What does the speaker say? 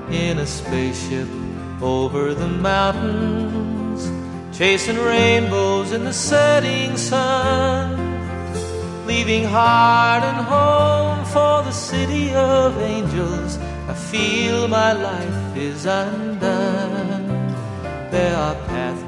in a spaceship over the mountains, chasing rainbows in the setting sun, leaving heart and home for the city of angels. I feel my life is undone. There are paths